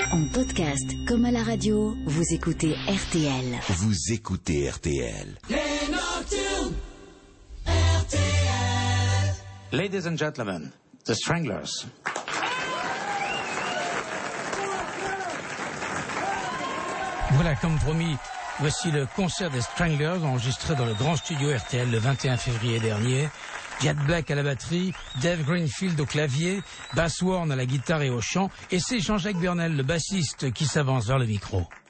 En podcast comme à la radio, vous écoutez RTL. Vous écoutez RTL. Les Nocturnes RTL. Ladies and gentlemen, the Stranglers. Voilà, comme promis, voici le concert des Stranglers enregistré dans le grand studio RTL le 21 février dernier. Jack Black à la batterie, Dave Greenfield au clavier, Bass Warren à la guitare et au chant, et c'est Jean-Jacques Burnel, le bassiste, qui s'avance vers le micro.